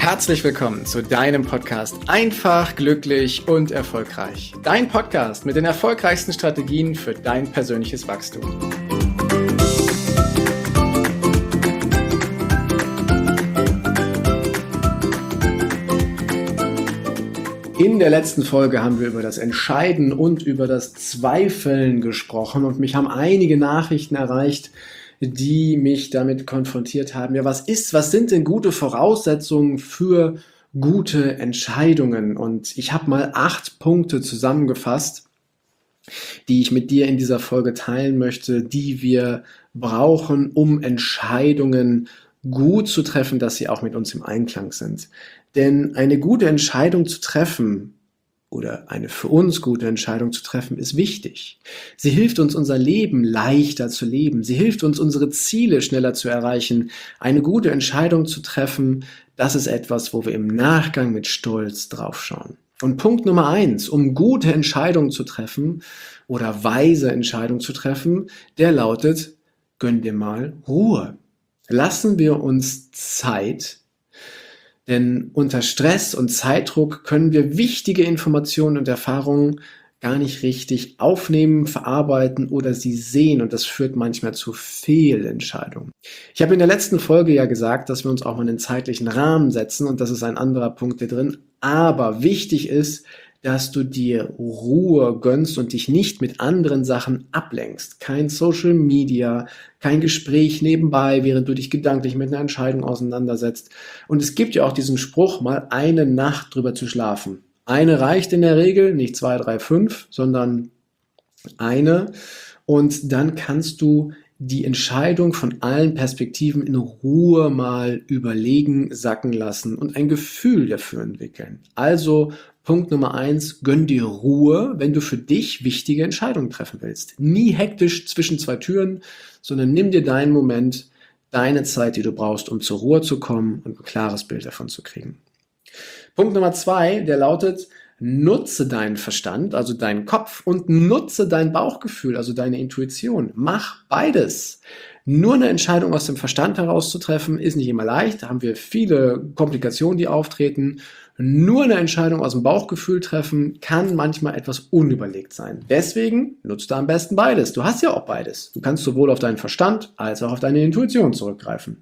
Herzlich willkommen zu deinem Podcast Einfach, glücklich und erfolgreich. Dein Podcast mit den erfolgreichsten Strategien für dein persönliches Wachstum. In der letzten Folge haben wir über das Entscheiden und über das Zweifeln gesprochen und mich haben einige Nachrichten erreicht, die mich damit konfrontiert haben. Ja, was sind denn gute Voraussetzungen für gute Entscheidungen? Und ich habe mal 8 Punkte zusammengefasst, die ich mit dir in dieser Folge teilen möchte, die wir brauchen, um Entscheidungen gut zu treffen, dass sie auch mit uns im Einklang sind. Denn eine gute Entscheidung zu treffen oder eine für uns gute Entscheidung zu treffen, ist wichtig. Sie hilft uns, unser Leben leichter zu leben. Sie hilft uns, unsere Ziele schneller zu erreichen. Eine gute Entscheidung zu treffen, das ist etwas, wo wir im Nachgang mit Stolz draufschauen. Und Punkt Nummer 1, um gute Entscheidungen zu treffen oder weise Entscheidungen zu treffen, der lautet, gönn dir mal Ruhe. Lassen wir uns Zeit. Denn unter Stress und Zeitdruck können wir wichtige Informationen und Erfahrungen gar nicht richtig aufnehmen, verarbeiten oder sie sehen. Und das führt manchmal zu Fehlentscheidungen. Ich habe in der letzten Folge ja gesagt, dass wir uns auch mal einen zeitlichen Rahmen setzen. Und das ist ein anderer Punkt hier drin. Aber wichtig ist, dass du dir Ruhe gönnst und dich nicht mit anderen Sachen ablenkst. Kein Social Media, kein Gespräch nebenbei, während du dich gedanklich mit einer Entscheidung auseinandersetzt. Und es gibt ja auch diesen Spruch, mal eine Nacht drüber zu schlafen. Eine reicht in der Regel, nicht 2, 3, 5, sondern eine. Und dann kannst du die Entscheidung von allen Perspektiven in Ruhe mal überlegen, sacken lassen und ein Gefühl dafür entwickeln. Also Punkt Nummer 1, gönn dir Ruhe, wenn du für dich wichtige Entscheidungen treffen willst. Nie hektisch zwischen 2 Türen, sondern nimm dir deinen Moment, deine Zeit, die du brauchst, um zur Ruhe zu kommen und ein klares Bild davon zu kriegen. Punkt Nummer 2, der lautet, nutze deinen Verstand, also deinen Kopf, und nutze dein Bauchgefühl, also deine Intuition. Mach beides. Nur eine Entscheidung aus dem Verstand heraus zu treffen, ist nicht immer leicht. Da haben wir viele Komplikationen, die auftreten. Nur eine Entscheidung aus dem Bauchgefühl treffen, kann manchmal etwas unüberlegt sein. Deswegen nutzt du am besten beides. Du hast ja auch beides. Du kannst sowohl auf deinen Verstand als auch auf deine Intuition zurückgreifen.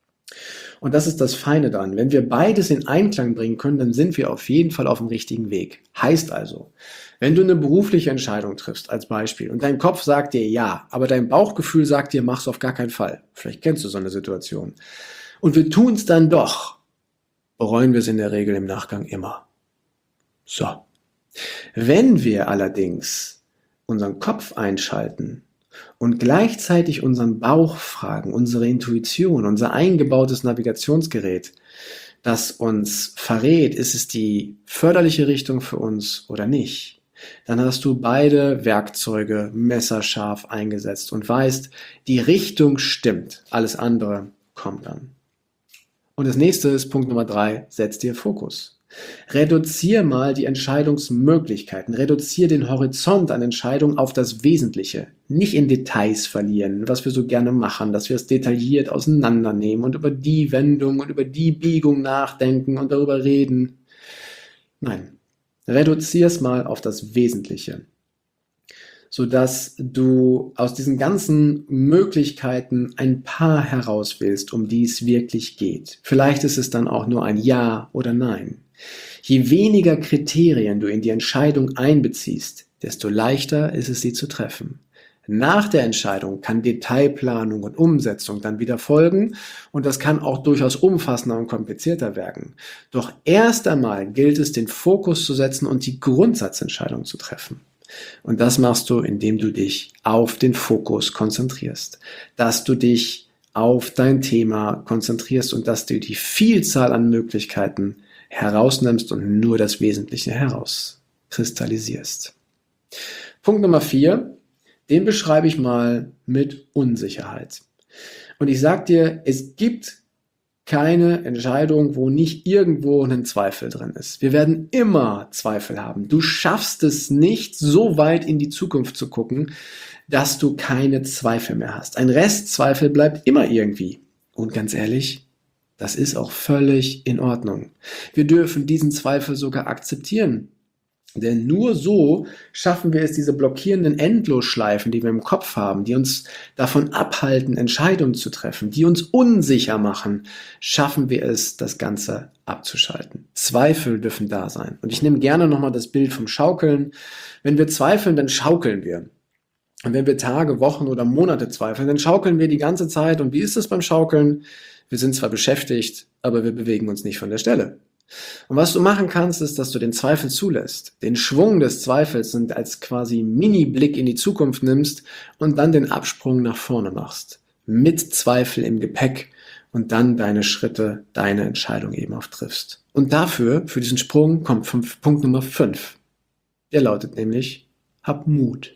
Und das ist das Feine daran. Wenn wir beides in Einklang bringen können, dann sind wir auf jeden Fall auf dem richtigen Weg. Heißt also, wenn du eine berufliche Entscheidung triffst, als Beispiel, und dein Kopf sagt dir ja, aber dein Bauchgefühl sagt dir, mach's auf gar keinen Fall. Vielleicht kennst du so eine Situation. Und wir tun es dann doch, bereuen wir es in der Regel im Nachgang immer. So. Wenn wir allerdings unseren Kopf einschalten und gleichzeitig unseren Bauch fragen, unsere Intuition, unser eingebautes Navigationsgerät, das uns verrät, ist es die förderliche Richtung für uns oder nicht, dann hast du beide Werkzeuge messerscharf eingesetzt und weißt, die Richtung stimmt, alles andere kommt dann. Und das nächste ist Punkt Nummer 3, setz dir Fokus. Reduzier mal die Entscheidungsmöglichkeiten, reduzier den Horizont an Entscheidungen auf das Wesentliche. Nicht in Details verlieren, was wir so gerne machen, dass wir es detailliert auseinandernehmen und über die Wendung und über die Biegung nachdenken und darüber reden. Nein, reduzier es mal auf das Wesentliche, sodass du aus diesen ganzen Möglichkeiten ein paar herauswählst, um die es wirklich geht. Vielleicht ist es dann auch nur ein Ja oder Nein. Je weniger Kriterien du in die Entscheidung einbeziehst, desto leichter ist es, sie zu treffen. Nach der Entscheidung kann Detailplanung und Umsetzung dann wieder folgen und das kann auch durchaus umfassender und komplizierter werden. Doch erst einmal gilt es, den Fokus zu setzen und die Grundsatzentscheidung zu treffen. Und das machst du, indem du dich auf den Fokus konzentrierst, dass du dich auf dein Thema konzentrierst und dass du die Vielzahl an Möglichkeiten herausnimmst und nur das Wesentliche herauskristallisierst. Punkt Nummer 4, den beschreibe ich mal mit Unsicherheit. Und ich sage dir, es gibt keine Entscheidung, wo nicht irgendwo ein Zweifel drin ist. Wir werden immer Zweifel haben. Du schaffst es nicht, so weit in die Zukunft zu gucken, dass du keine Zweifel mehr hast. Ein Restzweifel bleibt immer irgendwie. Und ganz ehrlich, Das ist auch völlig in Ordnung. Wir dürfen diesen Zweifel sogar akzeptieren. Denn nur so schaffen wir es, diese blockierenden Endlosschleifen, die wir im Kopf haben, die uns davon abhalten, Entscheidungen zu treffen, die uns unsicher machen, schaffen wir es, das Ganze abzuschalten. Zweifel dürfen da sein. Und ich nehme gerne nochmal das Bild vom Schaukeln. Wenn wir zweifeln, dann schaukeln wir. Und wenn wir Tage, Wochen oder Monate zweifeln, dann schaukeln wir die ganze Zeit. Und wie ist es beim Schaukeln? Wir sind zwar beschäftigt, aber wir bewegen uns nicht von der Stelle. Und was du machen kannst, ist, dass du den Zweifel zulässt, den Schwung des Zweifels und als quasi Mini-Blick in die Zukunft nimmst und dann den Absprung nach vorne machst. Mit Zweifel im Gepäck und dann deine Schritte, deine Entscheidung eben auch triffst. Und dafür, für diesen Sprung, kommt Punkt Nummer 5. Der lautet nämlich, hab Mut.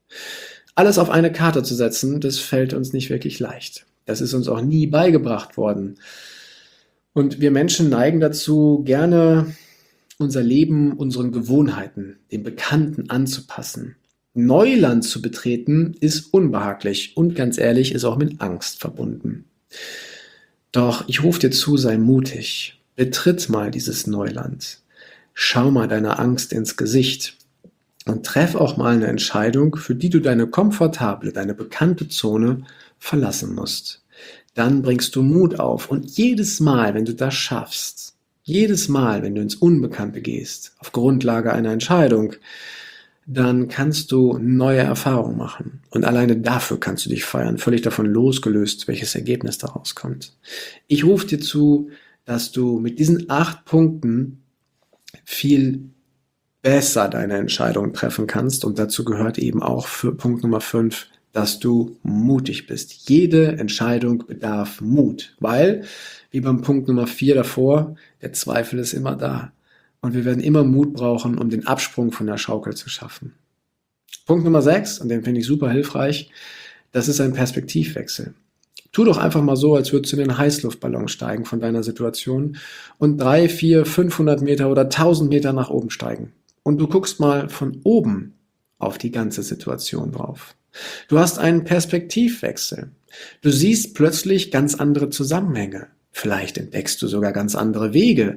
Alles auf eine Karte zu setzen, das fällt uns nicht wirklich leicht. Das ist uns auch nie beigebracht worden. Und wir Menschen neigen dazu, gerne unser Leben unseren Gewohnheiten, dem Bekannten anzupassen. Neuland zu betreten ist unbehaglich und ganz ehrlich ist auch mit Angst verbunden. Doch ich rufe dir zu, sei mutig. Betritt mal dieses Neuland. Schau mal deiner Angst ins Gesicht und treff auch mal eine Entscheidung, für die du deine komfortable, deine bekannte Zone verlassen musst. Dann bringst du Mut auf und jedes Mal, wenn du das schaffst, jedes Mal, wenn du ins Unbekannte gehst, auf Grundlage einer Entscheidung, dann kannst du neue Erfahrungen machen. Und alleine dafür kannst du dich feiern, völlig davon losgelöst, welches Ergebnis daraus kommt. Ich rufe dir zu, dass du mit diesen 8 Punkten viel besser deine Entscheidung treffen kannst. Und dazu gehört eben auch für Punkt Nummer 5, dass du mutig bist. Jede Entscheidung bedarf Mut, weil, wie beim Punkt Nummer 4 davor, der Zweifel ist immer da. Und wir werden immer Mut brauchen, um den Absprung von der Schaukel zu schaffen. Punkt Nummer 6, und den finde ich super hilfreich, das ist ein Perspektivwechsel. Tu doch einfach mal so, als würdest du in den Heißluftballon steigen von deiner Situation und 3, 4, 500 Meter oder 1000 Meter nach oben steigen. Und du guckst mal von oben auf die ganze Situation drauf. Du hast einen Perspektivwechsel. Du siehst plötzlich ganz andere Zusammenhänge. Vielleicht entdeckst du sogar ganz andere Wege.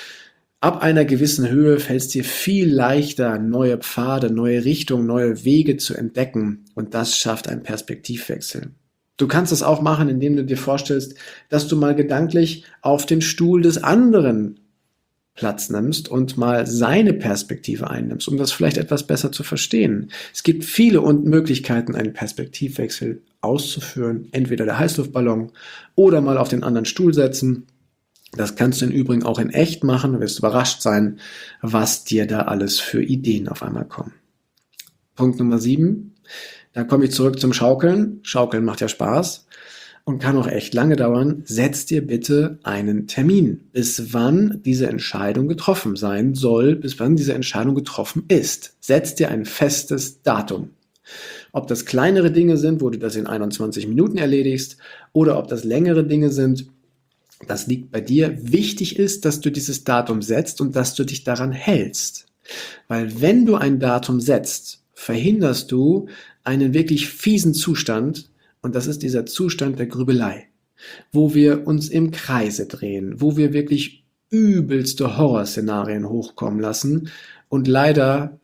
Ab einer gewissen Höhe fällt es dir viel leichter, neue Pfade, neue Richtungen, neue Wege zu entdecken. Und das schafft einen Perspektivwechsel. Du kannst es auch machen, indem du dir vorstellst, dass du mal gedanklich auf den Stuhl des anderen Platz nimmst und mal seine Perspektive einnimmst, um das vielleicht etwas besser zu verstehen. Es gibt viele Möglichkeiten, einen Perspektivwechsel auszuführen. Entweder der Heißluftballon oder mal auf den anderen Stuhl setzen. Das kannst du im Übrigen auch in echt machen. Du wirst überrascht sein, was dir da alles für Ideen auf einmal kommen. Punkt Nummer 7. Da komme ich zurück zum Schaukeln. Schaukeln macht ja Spaß und kann auch echt lange dauern. Setz dir bitte einen Termin, bis wann diese Entscheidung getroffen sein soll, bis wann diese Entscheidung getroffen ist. Setz dir ein festes Datum. Ob das kleinere Dinge sind, wo du das in 21 Minuten erledigst, oder ob das längere Dinge sind, das liegt bei dir. Wichtig ist, dass du dieses Datum setzt und dass du dich daran hältst. Weil wenn du ein Datum setzt, verhinderst du einen wirklich fiesen Zustand, und das ist dieser Zustand der Grübelei, wo wir uns im Kreise drehen, wo wir wirklich übelste Horrorszenarien hochkommen lassen und leider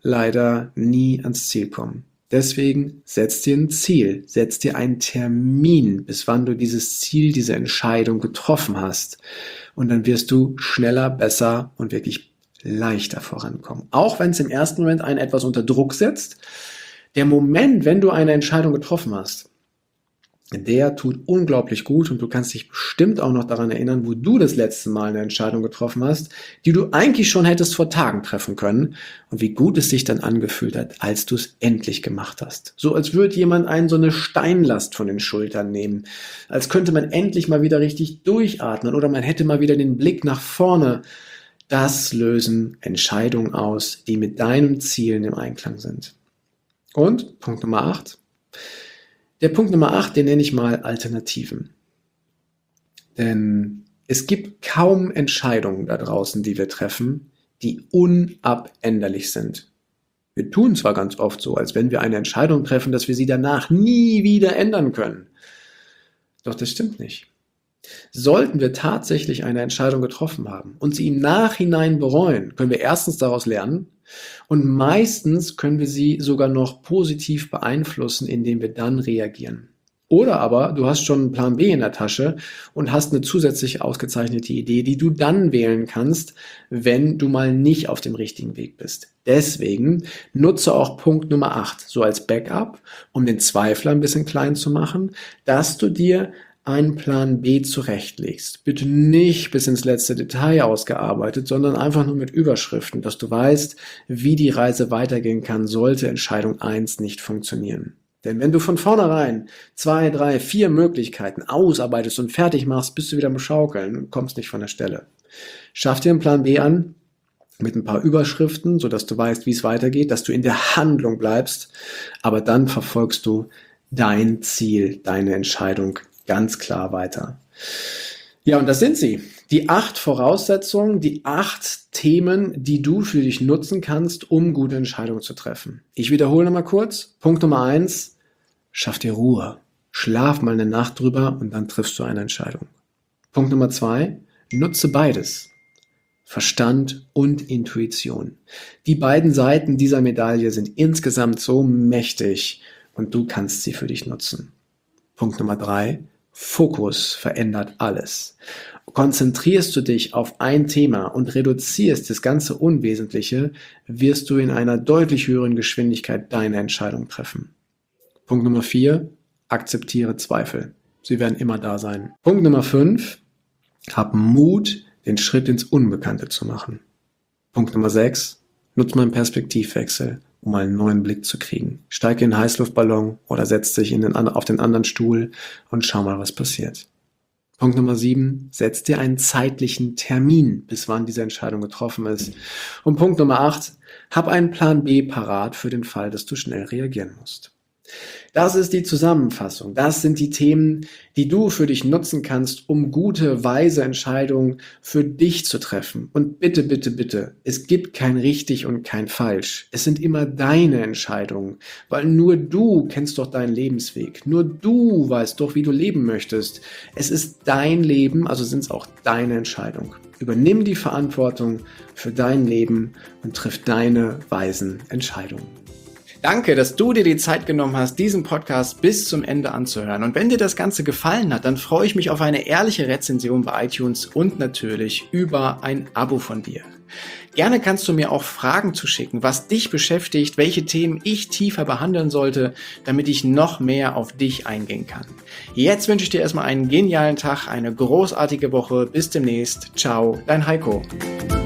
nie ans Ziel kommen. Deswegen setz dir ein Ziel, setz dir einen Termin, bis wann du dieses Ziel, diese Entscheidung getroffen hast. Und dann wirst du schneller, besser und wirklich leichter vorankommen. Auch wenn es im ersten Moment einen etwas unter Druck setzt, der Moment, wenn du eine Entscheidung getroffen hast, der tut unglaublich gut und du kannst dich bestimmt auch noch daran erinnern, wo du das letzte Mal eine Entscheidung getroffen hast, die du eigentlich schon hättest vor Tagen treffen können und wie gut es sich dann angefühlt hat, als du es endlich gemacht hast. So als würde jemand einen so eine Steinlast von den Schultern nehmen, als könnte man endlich mal wieder richtig durchatmen oder man hätte mal wieder den Blick nach vorne. Das lösen Entscheidungen aus, die mit deinen Zielen im Einklang sind. Und Punkt Nummer 8. Der Punkt Nummer 8, den nenne ich mal Alternativen. Denn es gibt kaum Entscheidungen da draußen, die wir treffen, die unabänderlich sind. Wir tun zwar ganz oft so, als wenn wir eine Entscheidung treffen, dass wir sie danach nie wieder ändern können. Doch das stimmt nicht. Sollten wir tatsächlich eine Entscheidung getroffen haben und sie im Nachhinein bereuen, können wir erstens daraus lernen und meistens können wir sie sogar noch positiv beeinflussen, indem wir dann reagieren. Oder aber du hast schon einen Plan B in der Tasche und hast eine zusätzlich ausgezeichnete Idee, die du dann wählen kannst, wenn du mal nicht auf dem richtigen Weg bist. Deswegen nutze auch Punkt Nummer 8 so als Backup, um den Zweifler ein bisschen klein zu machen, dass du dir einen Plan B zurechtlegst. Bitte nicht bis ins letzte Detail ausgearbeitet, sondern einfach nur mit Überschriften, dass du weißt, wie die Reise weitergehen kann, sollte Entscheidung 1 nicht funktionieren. Denn wenn du von vornherein 2, 3, 4 Möglichkeiten ausarbeitest und fertig machst, bist du wieder am Schaukeln und kommst nicht von der Stelle. Schaff dir einen Plan B an mit ein paar Überschriften, sodass du weißt, wie es weitergeht, dass du in der Handlung bleibst, aber dann verfolgst du dein Ziel, deine Entscheidung ganz klar weiter. Ja, und das sind sie. Die 8 Voraussetzungen, die 8 Themen, die du für dich nutzen kannst, um gute Entscheidungen zu treffen. Ich wiederhole nochmal kurz. Punkt Nummer 1, schaff dir Ruhe. Schlaf mal eine Nacht drüber und dann triffst du eine Entscheidung. Punkt Nummer 2, nutze beides. Verstand und Intuition. Die beiden Seiten dieser Medaille sind insgesamt so mächtig und du kannst sie für dich nutzen. Punkt Nummer 3, Fokus verändert alles. Konzentrierst du dich auf ein Thema und reduzierst das ganze Unwesentliche, wirst du in einer deutlich höheren Geschwindigkeit deine Entscheidung treffen. Punkt Nummer 4, akzeptiere Zweifel. Sie werden immer da sein. Punkt Nummer 5, hab Mut, den Schritt ins Unbekannte zu machen. Punkt Nummer 6, nutze mal einen Perspektivwechsel, um mal einen neuen Blick zu kriegen. Steig in den Heißluftballon oder setz dich auf den anderen Stuhl und schau mal, was passiert. Punkt Nummer 7, setz dir einen zeitlichen Termin, bis wann diese Entscheidung getroffen ist. Und Punkt Nummer 8, hab einen Plan B parat für den Fall, dass du schnell reagieren musst. Das ist die Zusammenfassung. Das sind die Themen, die du für dich nutzen kannst, um gute, weise Entscheidungen für dich zu treffen. Und bitte, bitte, bitte, es gibt kein richtig und kein falsch. Es sind immer deine Entscheidungen, weil nur du kennst doch deinen Lebensweg. Nur du weißt doch, wie du leben möchtest. Es ist dein Leben, also sind es auch deine Entscheidungen. Übernimm die Verantwortung für dein Leben und triff deine weisen Entscheidungen. Danke, dass du dir die Zeit genommen hast, diesen Podcast bis zum Ende anzuhören. Und wenn dir das Ganze gefallen hat, dann freue ich mich auf eine ehrliche Rezension bei iTunes und natürlich über ein Abo von dir. Gerne kannst du mir auch Fragen zuschicken, was dich beschäftigt, welche Themen ich tiefer behandeln sollte, damit ich noch mehr auf dich eingehen kann. Jetzt wünsche ich dir erstmal einen genialen Tag, eine großartige Woche. Bis demnächst. Ciao, dein Heiko.